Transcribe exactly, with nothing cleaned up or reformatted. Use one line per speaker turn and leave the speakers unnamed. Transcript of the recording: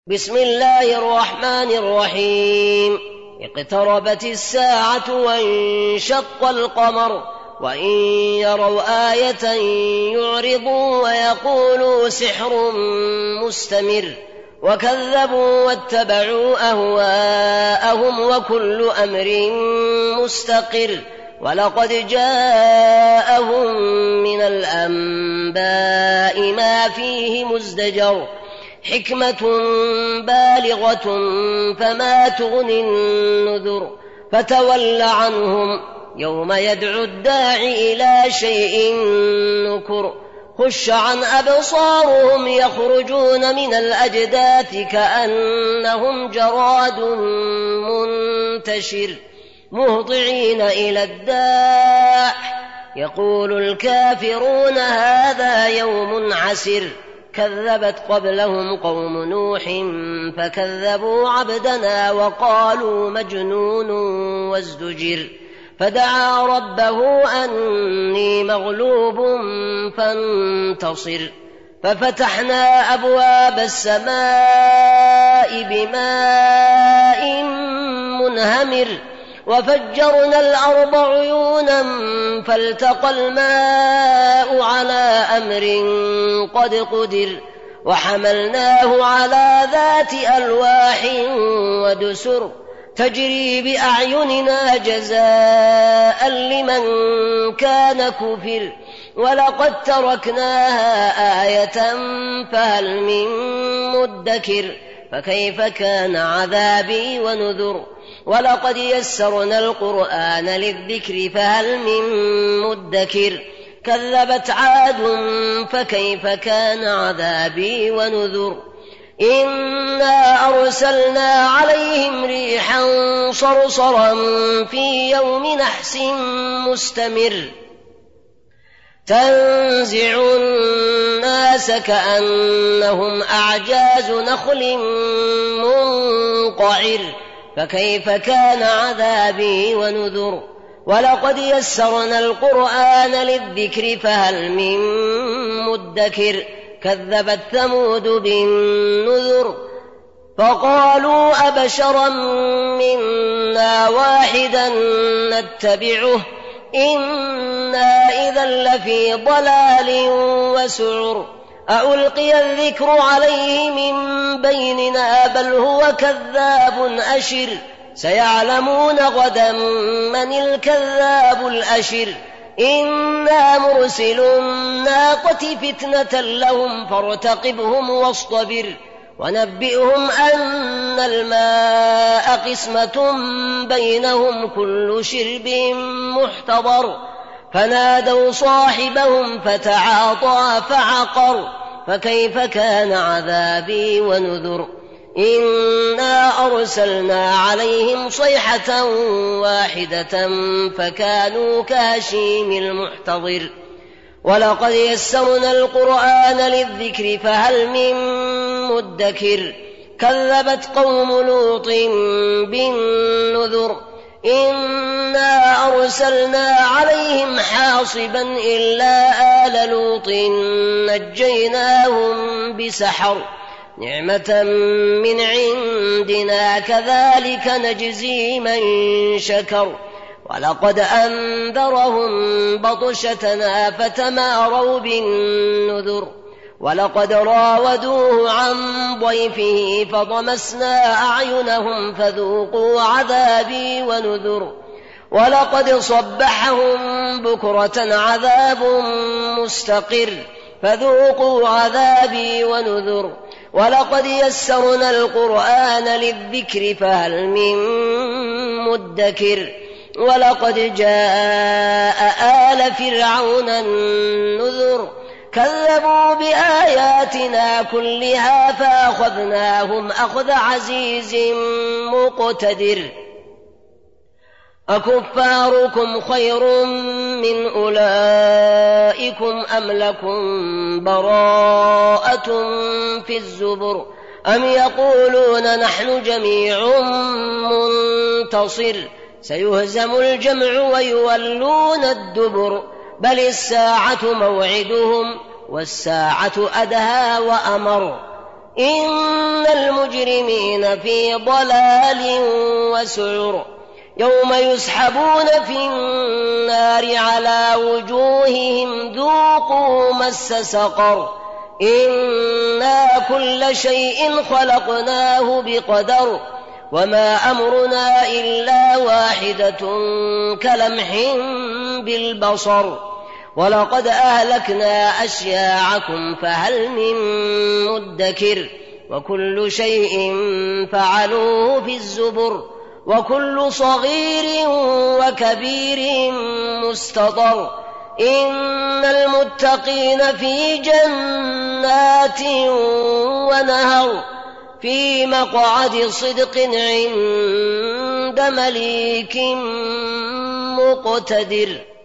بسم الله الرحمن الرحيم. اقتربت الساعة وانشق القمر وإن يروا آية يعرضوا ويقولوا سحر مستمر وكذبوا واتبعوا أهواءهم وكل أمر مستقر ولقد جاءهم من الأنباء ما فيه مزدجر حكمة بالغة فما تغني النذر فتول عنهم يوم يدعو الداعي إلى شيء نكر خش عن أبصارهم يخرجون من الأجداث كأنهم جراد منتشر مهطعين إلى الداع يقول الكافرون هذا يوم عسر كذبت قبلهم قوم نوح فكذبوا عبدنا وقالوا مجنون وازدجر فدعا ربه أني مغلوب فانتصر ففتحنا أبواب السماء بماء منهمر وفجرنا الأرض عيونا فالتقى الماء على أمر قد قدر وحملناه على ذات ألواح ودسر تجري بأعيننا جزاء لمن كان كفر ولقد تركناها آية فهل من مدكر فكيف كان عذابي ونذر ولقد يسرنا القرآن للذكر فهل من مدكر كذبت عاد فكيف كان عذابي ونذر إنا أرسلنا عليهم ريحا صرصرا في يوم نحس مستمر تنزع الناس كأنهم أعجاز نخل منقعر فكيف كان عذابي ونذر ولقد يسرنا القرآن للذكر فهل من مدكر كذبت ثمود بالنذر فقالوا أبشرا منا واحدا نتبعه إنا إذا لفي ضلال وسعر ألقي الذكر عليه من بيننا بل هو كذاب أشر سيعلمون غدا من الكذاب الأشر إنا مرسل الناقة فتنة لهم فارتقبهم واصطبر ونبئهم أن الماء قسمة بينهم كل شرب محتضر فنادوا صاحبهم فتعاطى فعقر فكيف كان عذابي ونذر إنا أرسلنا عليهم صيحة واحدة فكانوا كهشيم المحتضر ولقد يسرنا القرآن للذكر فهل من مدكر كذبت قوم لوط بالنذر إنا أرسلنا عليهم حاصبا إلا آل لوط نجيناهم بسحر نعمة من عندنا كذلك نجزي من شكر ولقد أنذرهم بطشتنا فتماروا بالنذر ولقد راودوه عن ضيفه فطمسنا أعينهم فذوقوا عذابي ونذر ولقد صبحهم بكرة عذاب مستقر فذوقوا عذابي ونذر ولقد يسرنا القرآن للذكر فهل من مدكر ولقد جاء آل فرعون النذر كذبوا بآياتنا كلها فأخذناهم أخذ عزيز مقتدر أكفاركم خير من أولئكم أم لكم براءة في الزبر أم يقولون نحن جميع منتصر سيهزم الجمع ويولون الدبر بل الساعة موعدهم والساعة أدهى وأمر إن المجرمين في ضلال وسعر يوم يسحبون في النار على وجوههم ذوقوا مس سقر إنا كل شيء خلقناه بقدر وما أمرنا إلا واحدة كلمح بالبصر ولقد أهلكنا أشياعكم فهل من مدكر وكل شيء فعلوه في الزبر وكل صغير وكبير مستطر إن المتقين في جنات ونهر في مقعد صدق عند مليك مقتدر.